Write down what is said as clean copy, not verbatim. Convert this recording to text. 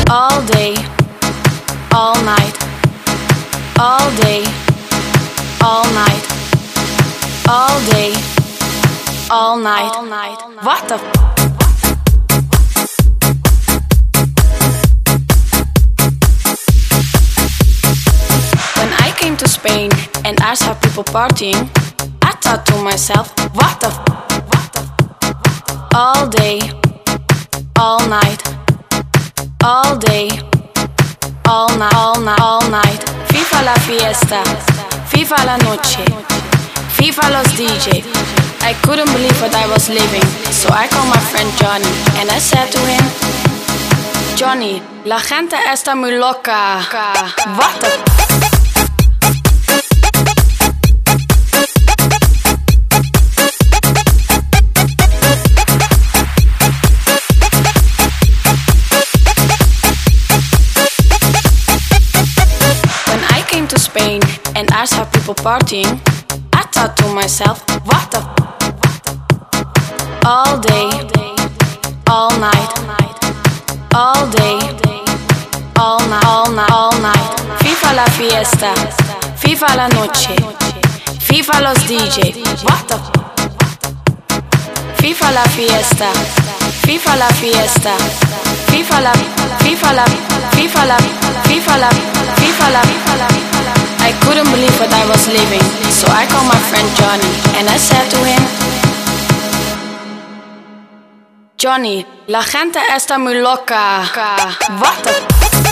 All day, all night. All day, all night. All day, all night. What the When I came to Spain and I saw people partying, I thought to myself, what the All day, all night. All day, all night, all night. FIFA la fiesta, FIFA la noche, FIFA los DJ. I couldn't believe what I was living, so I called my friend Johnny and I said to him, Johnny, la gente está muy loca. What the to Spain and I saw people partying, I thought to myself, what the All day, all night. All day, all night, all night. FIFA la fiesta, FIFA la noche, FIFA los DJ. What the FIFA la fiesta, FIFA la fiesta, FIFA la, FIFA la, FIFA la, FIFA la, FIFA la. I couldn't believe what I was living, so I called my friend Johnny and I said to him, Johnny, la gente está muy loca. What the